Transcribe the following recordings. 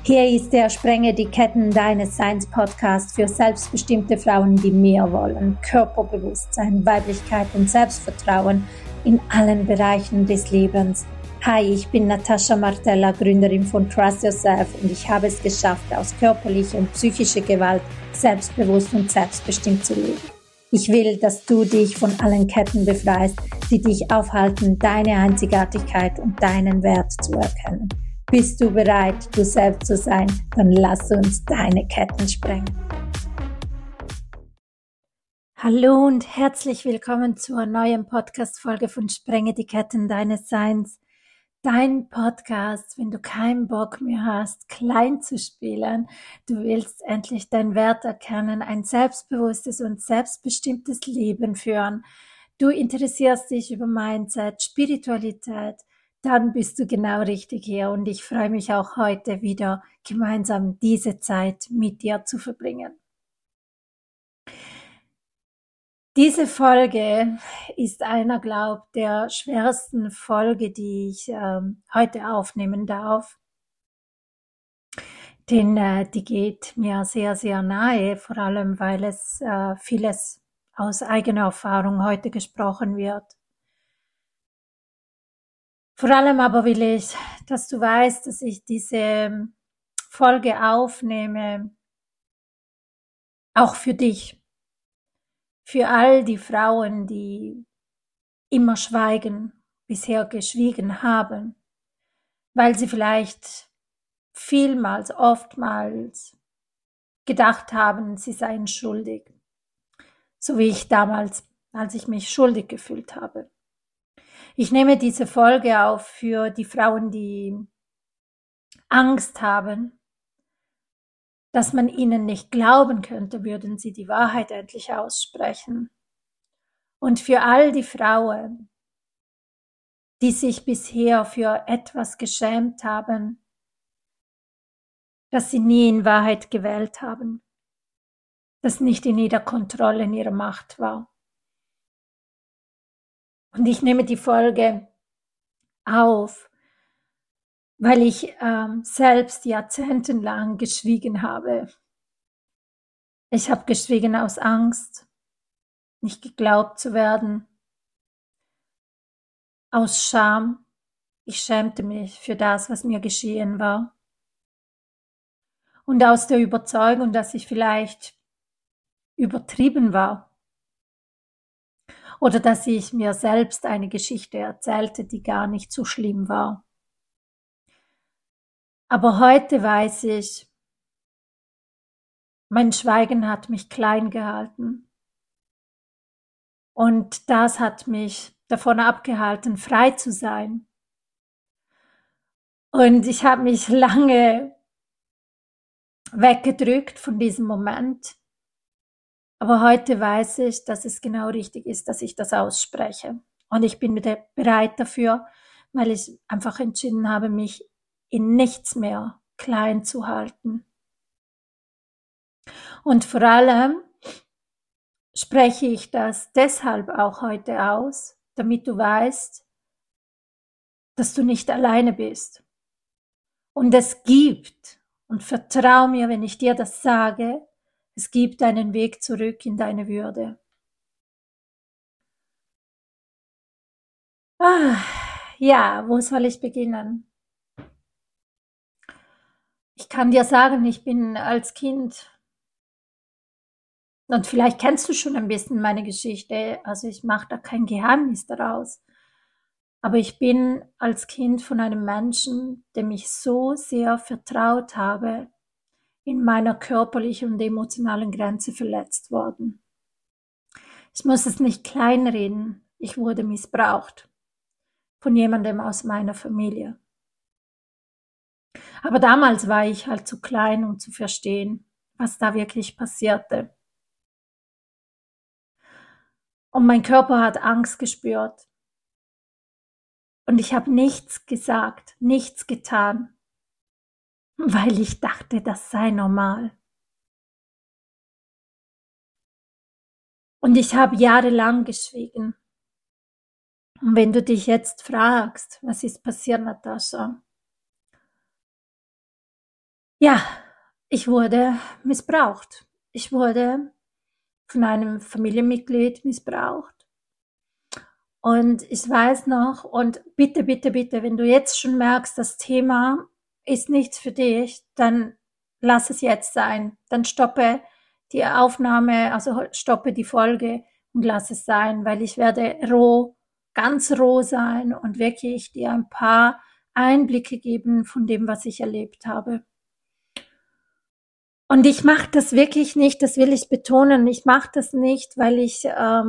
Hier ist der Sprenge die Ketten deines Seins Podcast für selbstbestimmte Frauen, die mehr wollen. Körperbewusstsein, Weiblichkeit und Selbstvertrauen in allen Bereichen des Lebens. Hi, ich bin Natascha Martella, Gründerin von Trust Yourself und ich habe es geschafft, aus körperlicher und psychischer Gewalt selbstbewusst und selbstbestimmt zu leben. Ich will, dass du dich von allen Ketten befreist, die dich aufhalten, deine Einzigartigkeit und deinen Wert zu erkennen. Bist du bereit, du selbst zu sein? Dann lass uns deine Ketten sprengen. Hallo und herzlich willkommen zur neuen Podcast-Folge von Sprenge die Ketten deines Seins. Dein Podcast, wenn du keinen Bock mehr hast, klein zu spielen, du willst endlich deinen Wert erkennen, ein selbstbewusstes und selbstbestimmtes Leben führen. Du interessierst dich über Mindset, Spiritualität, dann bist du genau richtig hier und ich freue mich auch heute wieder gemeinsam diese Zeit mit dir zu verbringen. Diese Folge ist einer, der schwersten Folge, die ich heute aufnehmen darf. Denn die geht mir sehr, sehr nahe, vor allem weil es vieles aus eigener Erfahrung heute gesprochen wird. Vor allem aber will ich, dass du weißt, dass ich diese Folge aufnehme, auch für dich, für all die Frauen, die immer schweigen, bisher geschwiegen haben, weil sie vielleicht vielmals, oftmals gedacht haben, sie seien schuldig, so wie ich damals, als ich mich schuldig gefühlt habe. Ich nehme diese Folge auf für die Frauen, die Angst haben, dass man ihnen nicht glauben könnte, würden sie die Wahrheit endlich aussprechen. Und für all die Frauen, die sich bisher für etwas geschämt haben, das sie nie in Wahrheit gewählt haben, das nicht in ihrer Kontrolle, in ihrer Macht war. Und ich nehme die Folge auf, weil ich selbst jahrzehntelang geschwiegen habe. Ich habe geschwiegen aus Angst, nicht geglaubt zu werden, aus Scham. Ich schämte mich für das, was mir geschehen war. Und aus der Überzeugung, dass ich vielleicht übertrieben war. Oder dass ich mir selbst eine Geschichte erzählte, die gar nicht so schlimm war. Aber heute weiß ich, mein Schweigen hat mich klein gehalten. Und das hat mich davon abgehalten, frei zu sein. Und ich habe mich lange weggedrückt von diesem Moment. Aber heute weiß ich, dass es genau richtig ist, dass ich das ausspreche. Und ich bin bereit dafür, weil ich einfach entschieden habe, mich in nichts mehr klein zu halten. Und vor allem spreche ich das deshalb auch heute aus, damit du weißt, dass du nicht alleine bist. Und es gibt, und vertrau mir, wenn ich dir das sage, es gibt einen Weg zurück in deine Würde. Ja, wo soll ich beginnen? Ich kann dir sagen, ich bin als Kind, und vielleicht kennst du schon ein bisschen meine Geschichte, also ich mache da kein Geheimnis daraus, aber ich bin als Kind von einem Menschen, dem ich so sehr vertraut habe, in meiner körperlichen und emotionalen Grenze verletzt worden. Ich muss es nicht kleinreden, ich wurde missbraucht von jemandem aus meiner Familie. Aber damals war ich halt zu klein, um zu verstehen, was da wirklich passierte. Und mein Körper hat Angst gespürt. Und ich habe nichts gesagt, nichts getan, weil ich dachte, das sei normal. Und ich habe jahrelang geschwiegen. Und wenn du dich jetzt fragst, was ist passiert, Natascha? Ja, ich wurde missbraucht. Ich wurde von einem Familienmitglied missbraucht. Und ich weiß noch, und bitte, bitte, bitte, wenn du jetzt schon merkst, das Thema ist nichts für dich, dann lass es jetzt sein. Dann stoppe die Aufnahme, also stoppe die Folge und lass es sein, weil ich werde roh, ganz roh sein und wirklich dir ein paar Einblicke geben von dem, was ich erlebt habe. Und ich mache das wirklich nicht, das will ich betonen, ich mache das nicht, weil ich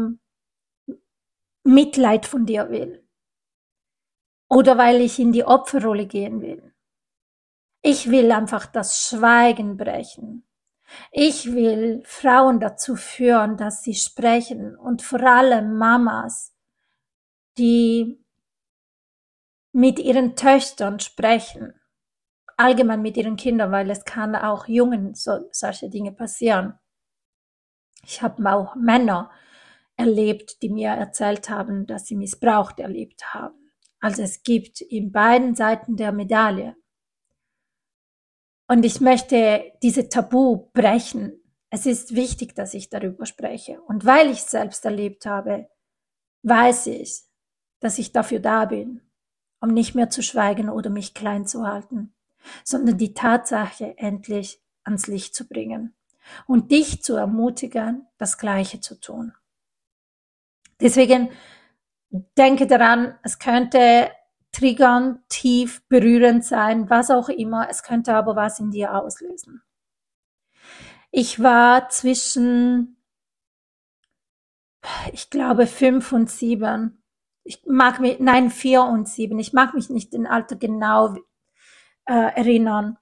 Mitleid von dir will oder weil ich in die Opferrolle gehen will. Ich will einfach das Schweigen brechen. Ich will Frauen dazu führen, dass sie sprechen und vor allem Mamas, die mit ihren Töchtern sprechen, allgemein mit ihren Kindern, weil es kann auch Jungen solche Dinge passieren. Ich habe auch Männer erlebt, die mir erzählt haben, dass sie Missbrauch erlebt haben. Also es gibt in beiden Seiten der Medaille. Und ich möchte diese Tabu brechen. Es ist wichtig, dass ich darüber spreche. Und weil ich es selbst erlebt habe, weiß ich, dass ich dafür da bin, um nicht mehr zu schweigen oder mich klein zu halten, sondern die Tatsache endlich ans Licht zu bringen und dich zu ermutigen, das Gleiche zu tun. Deswegen denke daran, es könnte triggern, tief, berührend sein, was auch immer. Es könnte aber was in dir auslösen. Ich war zwischen, ich glaube, 5 und 7. Ich mag mich, nein, 4 und 7. Ich mag mich nicht den Alter genau erinnern.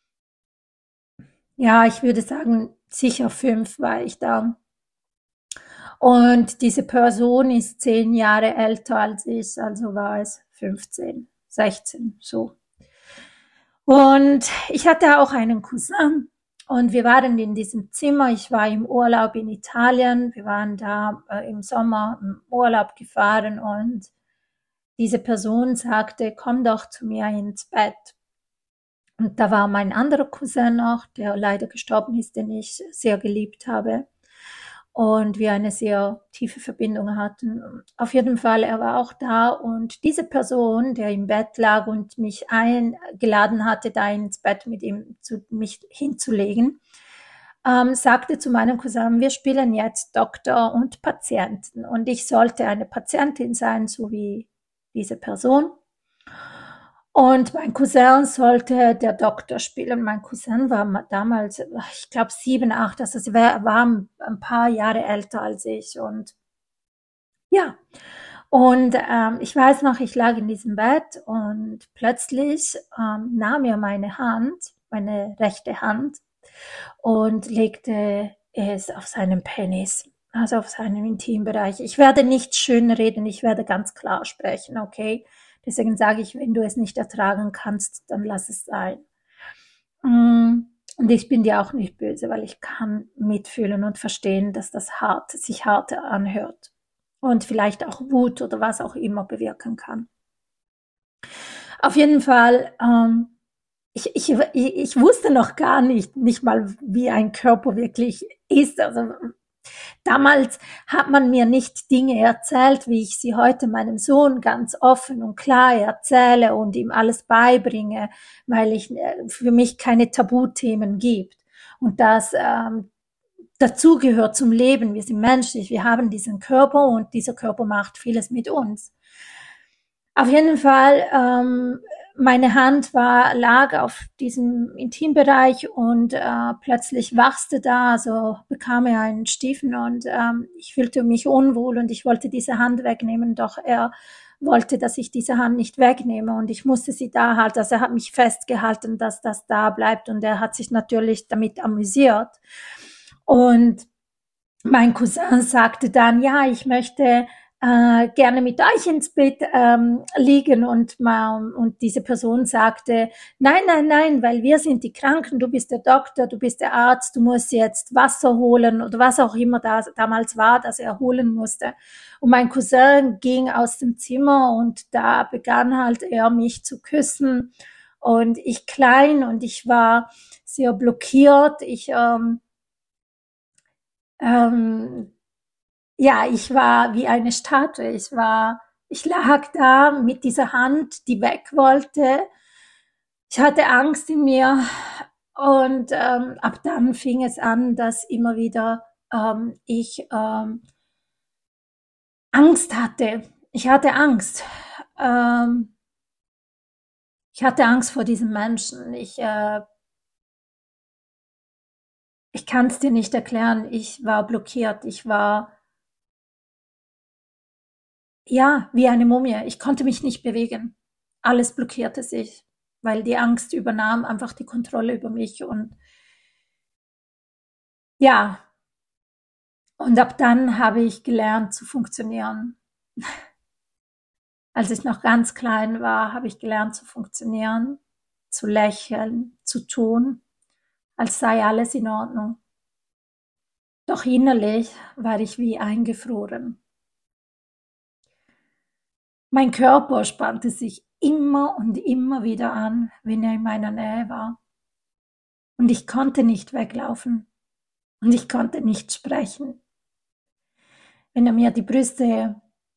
Ja, ich würde sagen, sicher 5 war ich da. Und diese Person ist 10 Jahre älter als ich, also war es 15, 16, so. Und ich hatte auch einen Cousin und wir waren in diesem Zimmer. Ich war im Urlaub in Italien. Wir waren da im Sommer im Urlaub gefahren und diese Person sagte, komm doch zu mir ins Bett. Und da war mein anderer Cousin noch, der leider gestorben ist, den ich sehr geliebt habe und wir eine sehr tiefe Verbindung hatten. Auf jeden Fall, er war auch da und diese Person, der im Bett lag und mich eingeladen hatte, da ins Bett mit ihm mich hinzulegen, sagte zu meinem Cousin, wir spielen jetzt Doktor und Patienten und ich sollte eine Patientin sein, so wie diese Person. Und mein Cousin sollte der Doktor spielen. Mein Cousin war damals, ich glaube, 7, 8, also sie war ein paar Jahre älter als ich. Und ja, und ich weiß noch, ich lag in diesem Bett und plötzlich nahm er meine Hand, meine rechte Hand, und legte es auf seinen Penis, also auf seinen Intimbereich. Ich werde nicht schön reden, ich werde ganz klar sprechen, okay? Deswegen sage ich, wenn du es nicht ertragen kannst, dann lass es sein. Und ich bin dir auch nicht böse, weil ich kann mitfühlen und verstehen, dass das sich hart anhört und vielleicht auch Wut oder was auch immer bewirken kann. Auf jeden Fall, ich wusste noch gar nicht mal, wie ein Körper wirklich ist. Also damals hat man mir nicht Dinge erzählt, wie ich sie heute meinem Sohn ganz offen und klar erzähle und ihm alles beibringe, weil ich für mich keine Tabuthemen gibt. Und das dazu gehört zum Leben. Wir sind menschlich, wir haben diesen Körper und dieser Körper macht vieles mit uns. Auf jeden Fall, meine Hand lag auf diesem Intimbereich und plötzlich wachste da, also bekam er einen Stiefen und ich fühlte mich unwohl und ich wollte diese Hand wegnehmen, doch er wollte, dass ich diese Hand nicht wegnehme und ich musste sie da halten. Also er hat mich festgehalten, dass das da bleibt und er hat sich natürlich damit amüsiert. Und mein Cousin sagte dann, ja, ich möchte gerne mit euch ins Bett liegen und diese Person sagte, nein, nein, nein, weil wir sind die Kranken, du bist der Doktor, du bist der Arzt, du musst jetzt Wasser holen oder was auch immer damals war, dass er holen musste. Und mein Cousin ging aus dem Zimmer und da begann halt er mich zu küssen und ich klein und ich war sehr blockiert. Ähm, ja, ich war wie eine Statue. Ich lag da mit dieser Hand, die weg wollte. Ich hatte Angst in mir und ab dann fing es an, dass immer wieder ich Angst hatte. Ich hatte Angst. Ähm, ich hatte Angst vor diesem Menschen. Ich kann es dir nicht erklären. Ich war blockiert. Ich war ja wie eine Mumie. Ich konnte mich nicht bewegen. Alles blockierte sich, weil die Angst übernahm einfach die Kontrolle über mich. Und ja, und ab dann habe ich gelernt zu funktionieren. Als ich noch ganz klein war, habe ich gelernt zu funktionieren, zu lächeln, zu tun, als sei alles in Ordnung. Doch innerlich war ich wie eingefroren. Mein Körper spannte sich immer und immer wieder an, wenn er in meiner Nähe war. Und ich konnte nicht weglaufen. Und ich konnte nicht sprechen. Wenn er mir die Brüste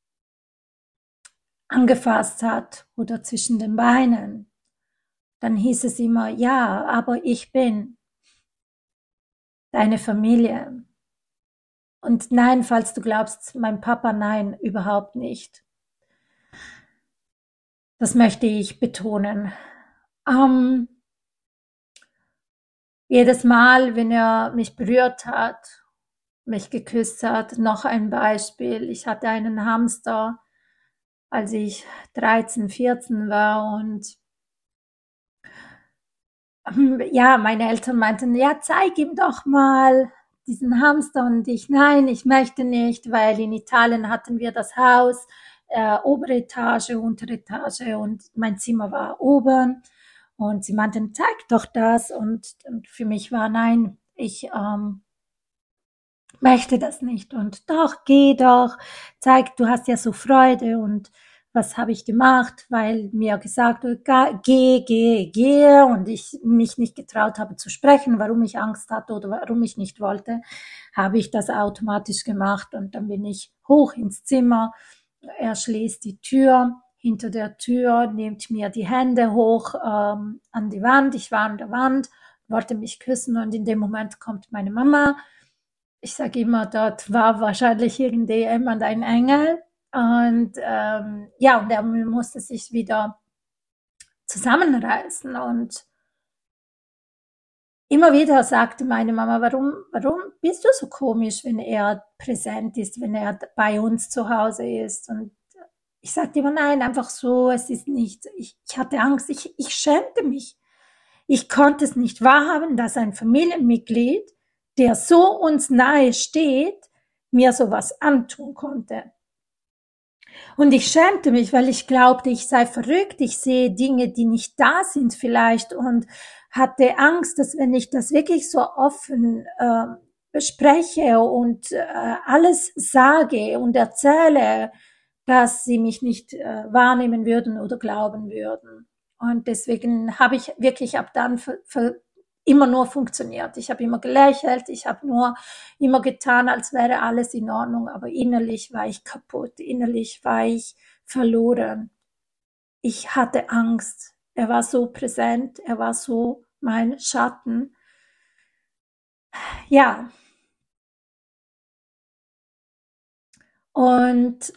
angefasst hat oder zwischen den Beinen, dann hieß es immer, ja, aber ich bin deine Familie. Und nein, falls du glaubst, mein Papa, nein, überhaupt nicht. Das möchte ich betonen. Ähm, jedes Mal, wenn er mich berührt hat, mich geküsst hat, noch ein Beispiel. Ich hatte einen Hamster, als ich 13, 14 war und ja, meine Eltern meinten, ja, zeig ihm doch mal diesen Hamster und ich, nein, ich möchte nicht, weil in Italien hatten wir das Haus, obere Etage, untere Etage und mein Zimmer war oben und sie meinten, zeig doch das und für mich war, nein, ich möchte das nicht und doch, geh doch, zeig, du hast ja so Freude und was habe ich gemacht, weil mir gesagt wurde, geh und ich mich nicht getraut habe zu sprechen, warum ich Angst hatte oder warum ich nicht wollte, habe ich das automatisch gemacht und dann bin ich hoch ins Zimmer, er schließt die Tür, hinter der Tür nimmt mir die Hände hoch an die Wand, ich war an der Wand, wollte mich küssen und in dem Moment kommt meine Mama. Ich sage immer, dort war wahrscheinlich irgendjemand ein Engel. Und ja, und er musste sich wieder zusammenreißen. Und immer wieder sagte meine Mama, warum bist du so komisch, wenn er präsent ist, wenn er bei uns zu Hause ist? Und ich sagte immer, nein, einfach so, es ist nicht, ich hatte Angst, ich schämte mich. Ich konnte es nicht wahrhaben, dass ein Familienmitglied, der so uns nahe steht, mir sowas antun konnte. Und ich schämte mich, weil ich glaubte, ich sei verrückt, ich sehe Dinge, die nicht da sind vielleicht und hatte Angst, dass wenn ich das wirklich so offen bespreche und alles sage und erzähle, dass sie mich nicht wahrnehmen würden oder glauben würden. Und deswegen habe ich wirklich ab dann immer nur funktioniert. Ich habe immer gelächelt, ich habe nur immer getan, als wäre alles in Ordnung, aber innerlich war ich kaputt, innerlich war ich verloren. Ich hatte Angst. Er war so präsent, er war so mein Schatten. Ja, und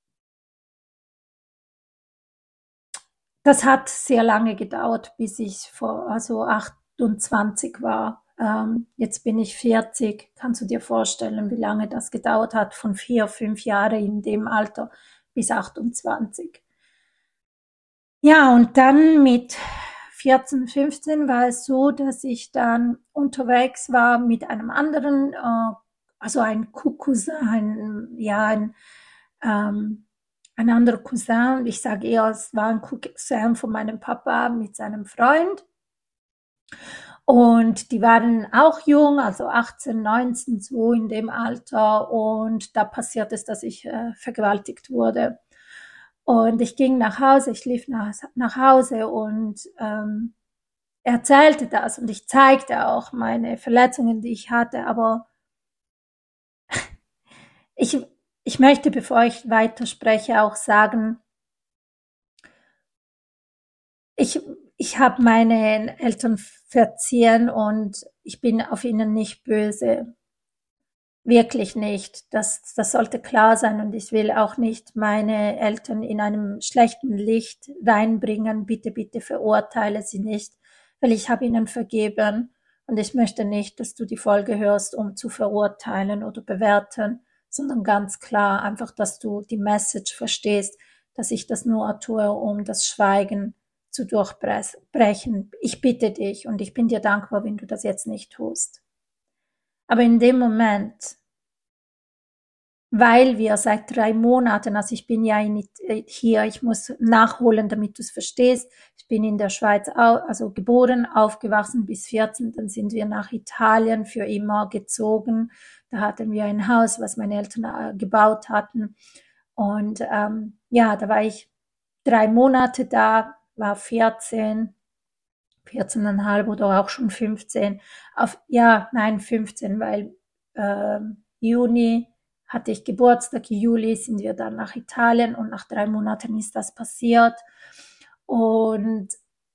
das hat sehr lange gedauert, bis ich also 28 war. Jetzt bin ich 40. Kannst du dir vorstellen, wie lange das gedauert hat, von 4, 5 Jahren in dem Alter bis 28. Ja, und dann mit 14, 15 war es so, dass ich dann unterwegs war mit einem anderen, also ein Cousin, ähm, ein anderer Cousin. Ich sage eher, es war ein Cousin von meinem Papa mit seinem Freund. Und die waren auch jung, also 18, 19, so in dem Alter. Und da passiert es, dass ich vergewaltigt wurde. Und ich ging nach Hause, ich lief nach Hause und erzählte das und ich zeigte auch meine Verletzungen, die ich hatte. Aber ich, ich möchte, bevor ich weiterspreche, auch sagen, ich, ich habe meinen Eltern verziehen und ich bin auf ihnen nicht böse. Wirklich nicht. Das sollte klar sein und ich will auch nicht meine Eltern in einem schlechten Licht reinbringen. Bitte, bitte verurteile sie nicht, weil ich habe ihnen vergeben und ich möchte nicht, dass du die Folge hörst, um zu verurteilen oder bewerten, sondern ganz klar einfach, dass du die Message verstehst, dass ich das nur tue, um das Schweigen zu durchbrechen. Ich bitte dich und ich bin dir dankbar, wenn du das jetzt nicht tust. Aber in dem Moment, weil wir seit 3 Monaten, also ich bin ja hier, ich muss nachholen, damit du es verstehst. Ich bin in der Schweiz also geboren, aufgewachsen bis 14, dann sind wir nach Italien für immer gezogen. Da hatten wir ein Haus, was meine Eltern gebaut hatten. Und ja, da war ich 3 Monate da, war 14, 14,5 oder auch schon 15. Ja, nein, 15, weil Juni hatte ich Geburtstag, Juli sind wir dann nach Italien und nach 3 Monaten ist das passiert. Und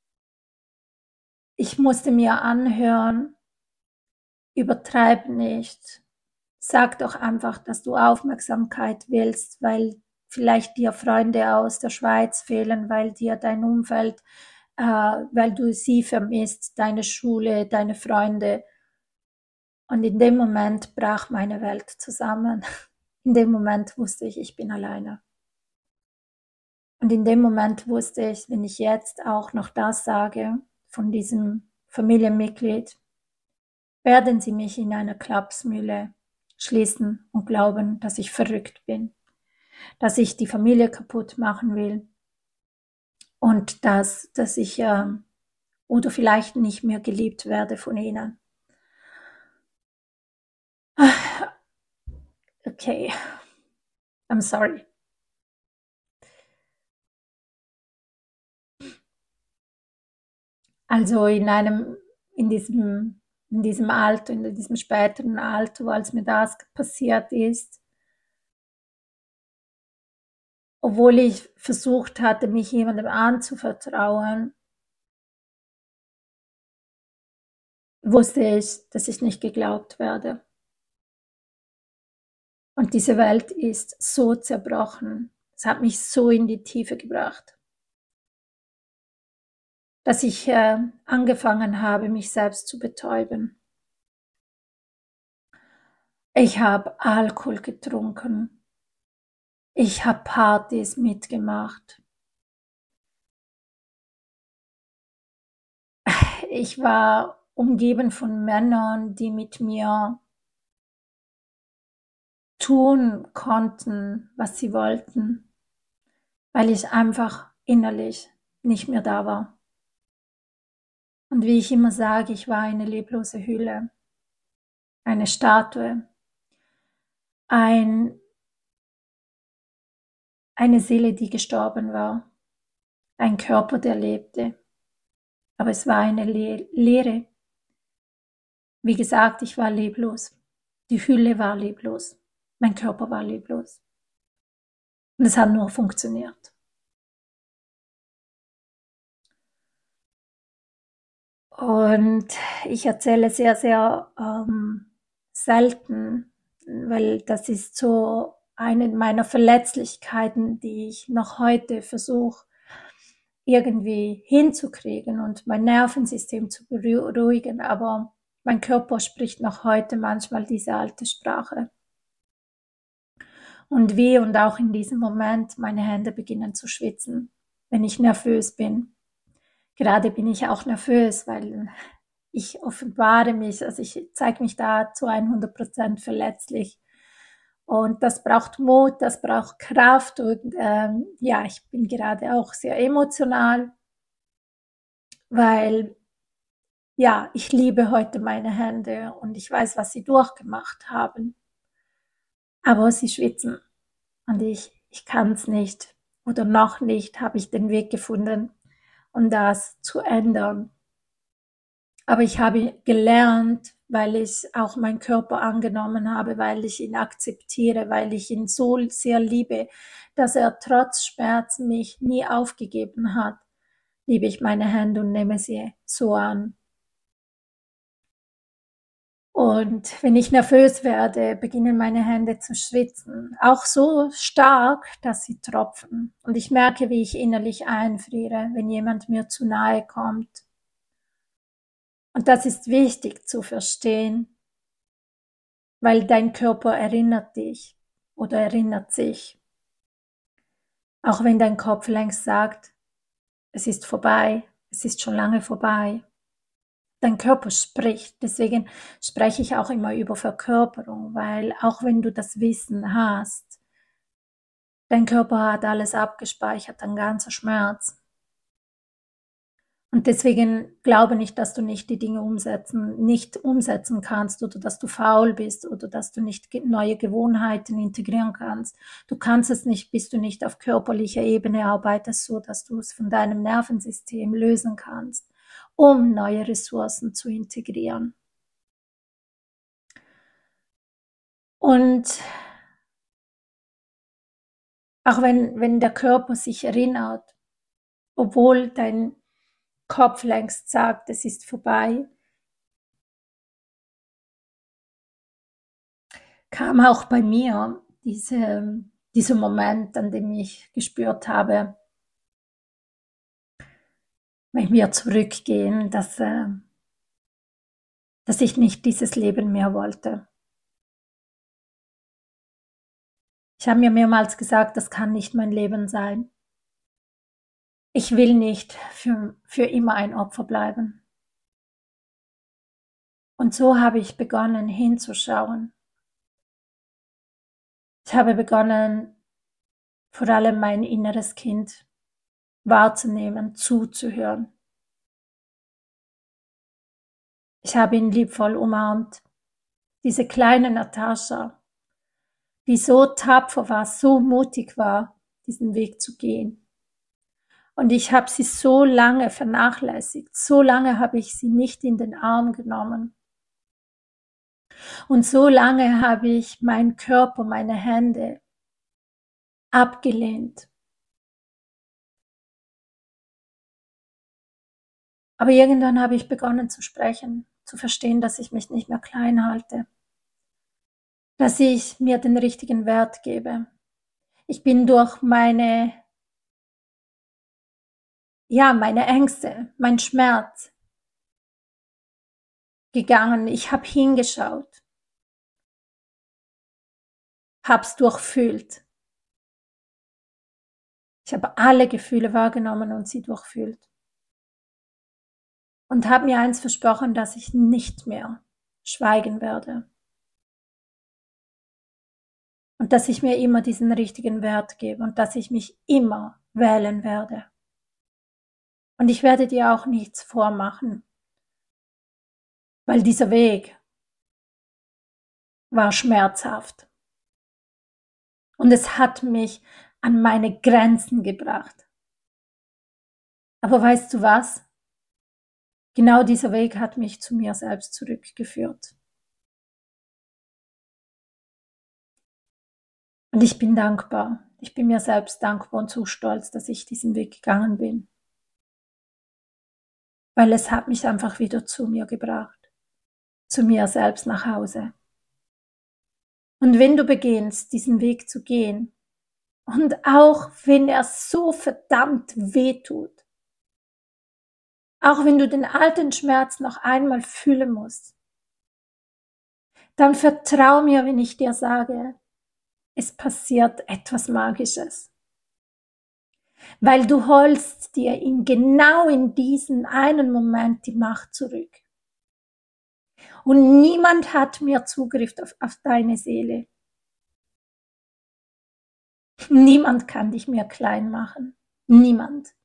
ich musste mir anhören, übertreib nicht, sag doch einfach, dass du Aufmerksamkeit willst, weil vielleicht dir Freunde aus der Schweiz fehlen, weil dir dein Umfeld, weil du sie vermisst, deine Schule, deine Freunde. Und in dem Moment brach meine Welt zusammen. In dem Moment wusste ich, ich bin alleine. Und in dem Moment wusste ich, wenn ich jetzt auch noch das sage von diesem Familienmitglied, werden sie mich in einer Klapsmühle schließen und glauben, dass ich verrückt bin, dass ich die Familie kaputt machen will und dass ich oder vielleicht nicht mehr geliebt werde von ihnen. Okay, I'm sorry. Also in diesem Alter, in diesem späteren Alter, als mir das passiert ist, obwohl ich versucht hatte, mich jemandem anzuvertrauen, wusste ich, dass ich nicht geglaubt werde. Und diese Welt ist so zerbrochen. Es hat mich so in die Tiefe gebracht, dass ich angefangen habe, mich selbst zu betäuben. Ich habe Alkohol getrunken. Ich habe Partys mitgemacht. Ich war umgeben von Männern, die mit mir tun konnten, was sie wollten, weil ich einfach innerlich nicht mehr da war. Und wie ich immer sage, ich war eine leblose Hülle, eine Statue, eine Seele, die gestorben war, ein Körper, der lebte, aber es war eine Leere. Wie gesagt, ich war leblos. Die Hülle war leblos. Mein Körper war leblos. Und es hat nur funktioniert. Und ich erzähle sehr, sehr selten, weil das ist so eine meiner Verletzlichkeiten, die ich noch heute versuche irgendwie hinzukriegen und mein Nervensystem zu beruhigen, aber mein Körper spricht noch heute manchmal diese alte Sprache. Und wie und auch in diesem Moment meine Hände beginnen zu schwitzen, wenn ich nervös bin. Gerade bin ich auch nervös, weil ich offenbare mich, also ich zeige mich da zu 100% verletzlich. Und das braucht Mut, das braucht Kraft und ja, ich bin gerade auch sehr emotional, weil ja, ich liebe heute meine Hände und ich weiß, was sie durchgemacht haben. Aber sie schwitzen und ich kann es nicht oder noch nicht habe ich den Weg gefunden, um das zu ändern. Aber ich habe gelernt, weil ich auch meinen Körper angenommen habe, weil ich ihn akzeptiere, weil ich ihn so sehr liebe, dass er trotz Schmerz mich nie aufgegeben hat, liebe ich meine Hände und nehme sie so an. Und wenn ich nervös werde, beginnen meine Hände zu schwitzen. Auch so stark, dass sie tropfen. Und ich merke, wie ich innerlich einfriere, wenn jemand mir zu nahe kommt. Und das ist wichtig zu verstehen, weil dein Körper erinnert dich oder erinnert sich. Auch wenn dein Kopf längst sagt, es ist vorbei, es ist schon lange vorbei. Dein Körper spricht. Deswegen spreche ich auch immer über Verkörperung, weil auch wenn du das Wissen hast, dein Körper hat alles abgespeichert, dein ganzer Schmerz. Und deswegen glaube nicht, dass du nicht die Dinge nicht umsetzen kannst oder dass du faul bist oder dass du nicht neue Gewohnheiten integrieren kannst. Du kannst es nicht, bis du nicht auf körperlicher Ebene arbeitest, so dass du es von deinem Nervensystem lösen kannst, um neue Ressourcen zu integrieren. Und auch wenn der Körper sich erinnert, obwohl dein Kopf längst sagt, es ist vorbei, kam auch bei mir dieser Moment, an dem ich gespürt habe, wenn wir zurückgehen, dass ich nicht dieses Leben mehr wollte. Ich habe mir mehrmals gesagt, das kann nicht mein Leben sein. Ich will nicht für immer ein Opfer bleiben. Und so habe ich begonnen hinzuschauen. Ich habe begonnen, vor allem mein inneres Kind wahrzunehmen, zuzuhören. Ich habe ihn liebvoll umarmt. Diese kleine Natascha, die so tapfer war, so mutig war, diesen Weg zu gehen. Und ich habe sie so lange vernachlässigt, so lange habe ich sie nicht in den Arm genommen. Und so lange habe ich meinen Körper, meine Hände abgelehnt. Aber irgendwann habe ich begonnen zu sprechen, zu verstehen, dass ich mich nicht mehr klein halte, dass ich mir den richtigen Wert gebe. Ich bin durch meine Ängste, mein Schmerz gegangen. Ich habe hingeschaut, hab's durchfühlt. Ich habe alle Gefühle wahrgenommen und sie durchfühlt. Und habe mir eins versprochen, dass ich nicht mehr schweigen werde. Und dass ich mir immer diesen richtigen Wert gebe und dass ich mich immer wählen werde. Und ich werde dir auch nichts vormachen, weil dieser Weg war schmerzhaft. Und es hat mich an meine Grenzen gebracht. Aber weißt du was? Genau dieser Weg hat mich zu mir selbst zurückgeführt. Und ich bin dankbar. Ich bin mir selbst dankbar und so stolz, dass ich diesen Weg gegangen bin. Weil es hat mich einfach wieder zu mir gebracht. Zu mir selbst nach Hause. Und wenn du beginnst, diesen Weg zu gehen, und auch wenn er so verdammt weh tut, auch wenn du den alten Schmerz noch einmal fühlen musst, dann vertrau mir, wenn ich dir sage, es passiert etwas Magisches. Weil du holst dir genau in diesen einen Moment die Macht zurück. Und niemand hat mehr Zugriff auf deine Seele. Niemand kann dich mehr klein machen. Niemand.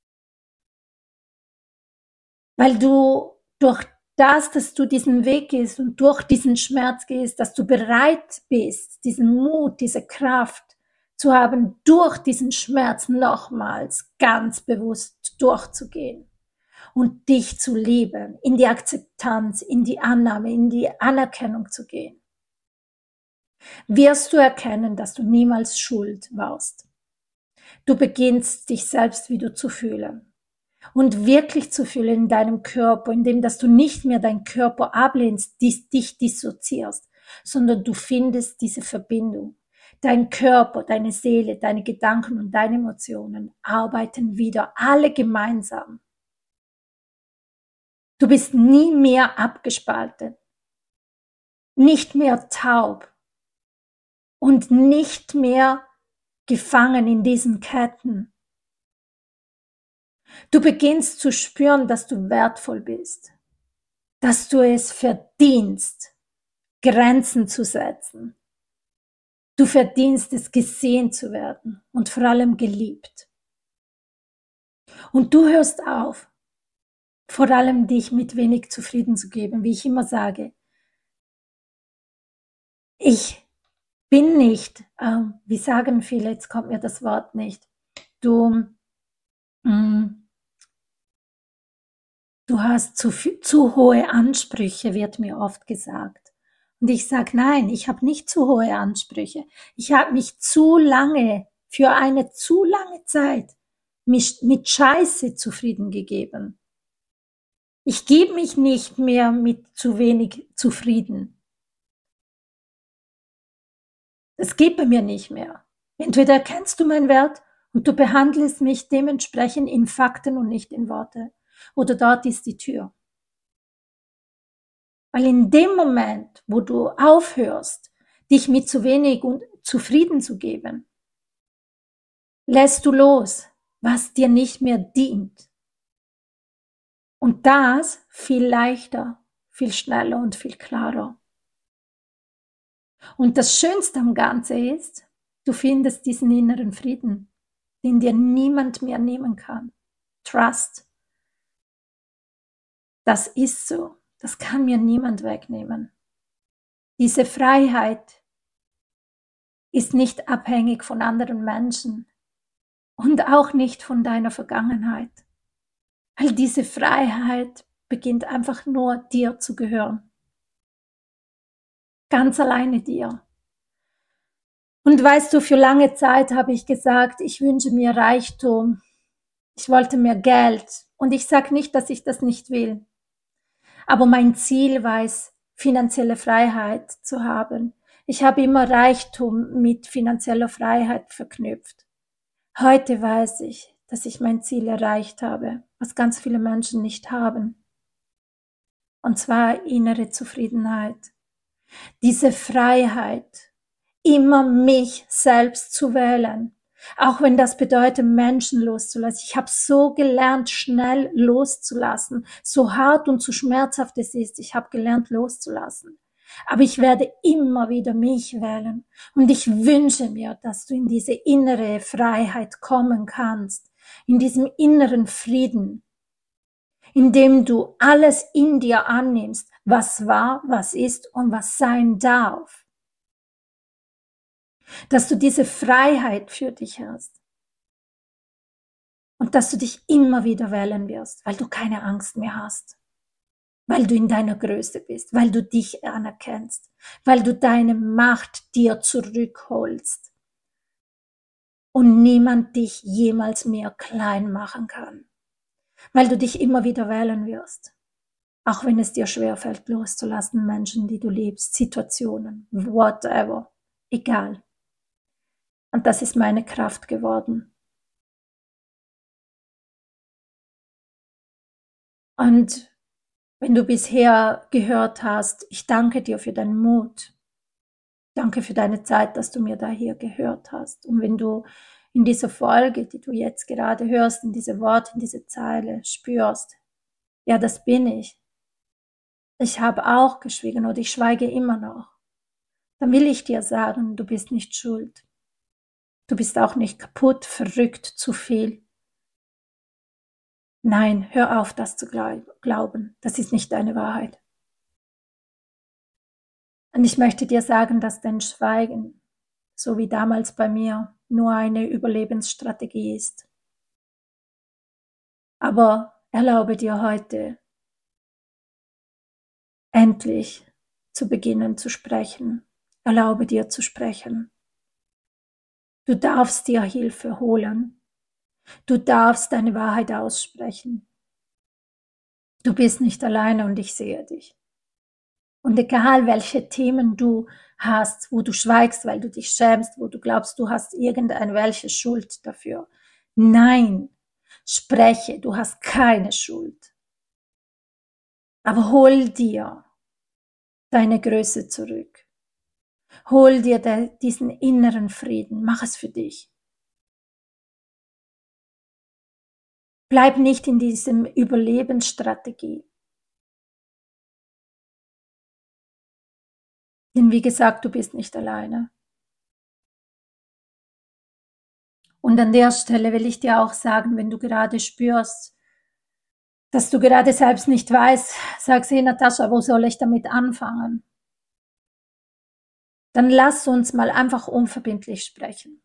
Weil du durch das, dass du diesen Weg gehst und durch diesen Schmerz gehst, dass du bereit bist, diesen Mut, diese Kraft zu haben, durch diesen Schmerz nochmals ganz bewusst durchzugehen und dich zu lieben, in die Akzeptanz, in die Annahme, in die Anerkennung zu gehen, wirst du erkennen, dass du niemals schuld warst. Du beginnst dich selbst wieder zu fühlen und wirklich zu fühlen in deinem Körper, indem dass du nicht mehr deinen Körper ablehnst, dich dissoziierst, sondern du findest diese Verbindung. Dein Körper, deine Seele, deine Gedanken und deine Emotionen arbeiten wieder alle gemeinsam. Du bist nie mehr abgespalten, nicht mehr taub und nicht mehr gefangen in diesen Ketten. Du beginnst zu spüren, dass du wertvoll bist, dass du es verdienst, Grenzen zu setzen. Du verdienst es, gesehen zu werden und vor allem geliebt. Und du hörst auf, vor allem dich mit wenig zufrieden zu geben, wie ich immer sage. Ich bin nicht, wie sagen viele, jetzt kommt mir das Wort nicht, du hast zu hohe Ansprüche, wird mir oft gesagt. Und ich sage, nein, ich habe nicht zu hohe Ansprüche. Ich habe mich zu lange, für eine zu lange Zeit, mit Scheiße zufrieden gegeben. Ich gebe mich nicht mehr mit zu wenig zufrieden. Das geht bei mir nicht mehr. Entweder erkennst du meinen Wert und du behandelst mich dementsprechend in Fakten und nicht in Worte. Oder dort ist die Tür. Weil in dem Moment, wo du aufhörst, dich mit zu wenig und zufrieden zu geben, lässt du los, was dir nicht mehr dient. Und das viel leichter, viel schneller und viel klarer. Und das Schönste am Ganzen ist, du findest diesen inneren Frieden, den dir niemand mehr nehmen kann. Trust. Das ist so. Das kann mir niemand wegnehmen. Diese Freiheit ist nicht abhängig von anderen Menschen und auch nicht von deiner Vergangenheit. Weil diese Freiheit beginnt einfach nur dir zu gehören. Ganz alleine dir. Und weißt du, für lange Zeit habe ich gesagt, ich wünsche mir Reichtum. Ich wollte mehr Geld. Und ich sage nicht, dass ich das nicht will. Aber mein Ziel war es, finanzielle Freiheit zu haben. Ich habe immer Reichtum mit finanzieller Freiheit verknüpft. Heute weiß ich, dass ich mein Ziel erreicht habe, was ganz viele Menschen nicht haben. Und zwar innere Zufriedenheit. Diese Freiheit, immer mich selbst zu wählen. Auch wenn das bedeutet, Menschen loszulassen. Ich habe so gelernt, schnell loszulassen. So hart und so schmerzhaft es ist, ich habe gelernt, loszulassen. Aber ich werde immer wieder mich wählen. Und ich wünsche mir, dass du in diese innere Freiheit kommen kannst. In diesem inneren Frieden. Indem du alles in dir annimmst, was war, was ist und was sein darf. Dass du diese Freiheit für dich hast. Und dass du dich immer wieder wählen wirst, weil du keine Angst mehr hast. Weil du in deiner Größe bist, weil du dich anerkennst, weil du deine Macht dir zurückholst. Und niemand dich jemals mehr klein machen kann. Weil du dich immer wieder wählen wirst. Auch wenn es dir schwerfällt, loszulassen, Menschen, die du liebst, Situationen, whatever, egal. Und das ist meine Kraft geworden. Und wenn du bisher gehört hast, ich danke dir für deinen Mut. Danke für deine Zeit, dass du mir da hier gehört hast. Und wenn du in dieser Folge, die du jetzt gerade hörst, in diese Worte, in diese Zeile spürst, ja, das bin ich. Ich habe auch geschwiegen oder ich schweige immer noch. Dann will ich dir sagen, du bist nicht schuld. Du bist auch nicht kaputt, verrückt, zu viel. Nein, hör auf, das zu glauben. Das ist nicht deine Wahrheit. Und ich möchte dir sagen, dass dein Schweigen, so wie damals bei mir, nur eine Überlebensstrategie ist. Aber erlaube dir heute, endlich zu beginnen zu sprechen. Erlaube dir zu sprechen. Du darfst dir Hilfe holen. Du darfst deine Wahrheit aussprechen. Du bist nicht alleine und ich sehe dich. Und egal welche Themen du hast, wo du schweigst, weil du dich schämst, wo du glaubst, du hast irgendwelche Schuld dafür. Nein, spreche, du hast keine Schuld. Aber hol dir deine Größe zurück. Hol dir diesen inneren Frieden. Mach es für dich. Bleib nicht in diesem Überlebensstrategie. Denn wie gesagt, du bist nicht alleine. Und an der Stelle will ich dir auch sagen, wenn du gerade spürst, dass du gerade selbst nicht weißt, sagst, hey Natascha, wo soll ich damit anfangen? Dann lass uns mal einfach unverbindlich sprechen.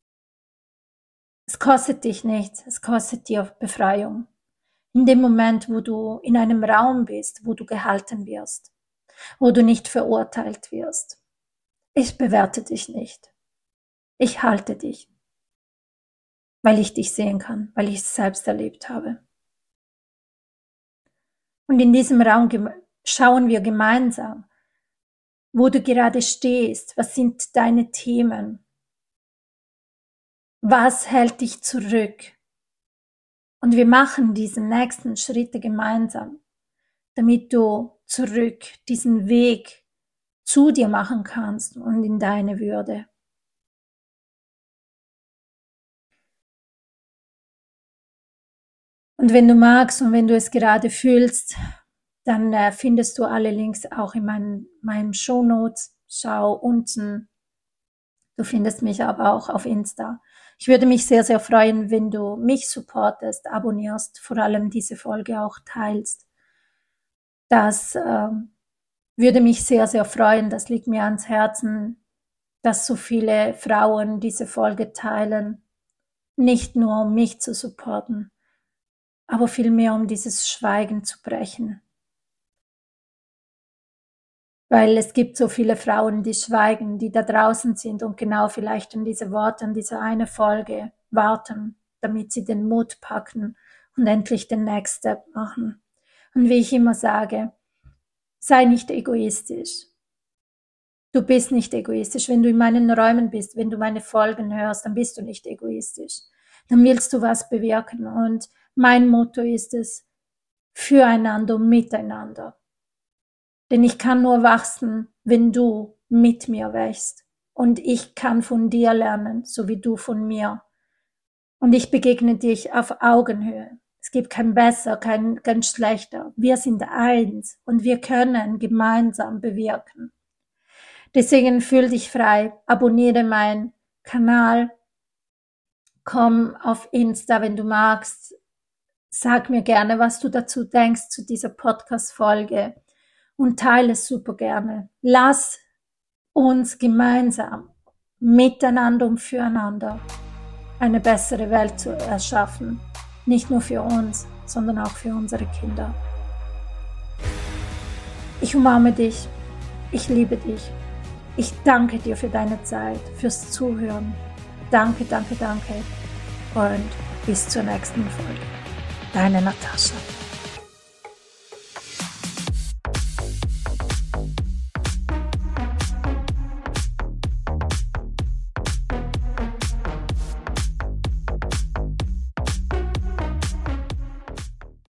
Es kostet dich nichts, es kostet dir Befreiung. In dem Moment, wo du in einem Raum bist, wo du gehalten wirst, wo du nicht verurteilt wirst. Ich bewerte dich nicht. Ich halte dich, weil ich dich sehen kann, weil ich es selbst erlebt habe. Und in diesem Raum schauen wir gemeinsam, wo du gerade stehst, was sind deine Themen, was hält dich zurück. Und wir machen diese nächsten Schritte gemeinsam, damit du zurück diesen Weg zu dir machen kannst und in deine Würde. Und wenn du magst und wenn du es gerade fühlst, dann findest du alle Links auch in meinen Shownotes. Schau unten. Du findest mich aber auch auf Insta. Ich würde mich sehr, sehr freuen, wenn du mich supportest, abonnierst, vor allem diese Folge auch teilst. Das würde mich sehr, sehr freuen. Das liegt mir ans Herzen, dass so viele Frauen diese Folge teilen. Nicht nur, um mich zu supporten, aber vielmehr, um dieses Schweigen zu brechen. Weil es gibt so viele Frauen, die schweigen, die da draußen sind und genau vielleicht an diese Worte, an diese eine Folge warten, damit sie den Mut packen und endlich den Next Step machen. Und wie ich immer sage, sei nicht egoistisch. Du bist nicht egoistisch. Wenn du in meinen Räumen bist, wenn du meine Folgen hörst, dann bist du nicht egoistisch. Dann willst du was bewirken. Und mein Motto ist es, füreinander und miteinander. Denn ich kann nur wachsen, wenn du mit mir wächst. Und ich kann von dir lernen, so wie du von mir. Und ich begegne dich auf Augenhöhe. Es gibt kein besser, kein schlechter. Wir sind eins und wir können gemeinsam bewirken. Deswegen fühl dich frei, abonniere meinen Kanal, komm auf Insta, wenn du magst. Sag mir gerne, was du dazu denkst zu dieser Podcast-Folge und teile es super gerne. Lass uns gemeinsam miteinander und füreinander eine bessere Welt zu erschaffen. Nicht nur für uns, sondern auch für unsere Kinder. Ich umarme dich. Ich liebe dich. Ich danke dir für deine Zeit, fürs Zuhören. Danke, danke, danke. Und bis zur nächsten Folge. Deine Natascha.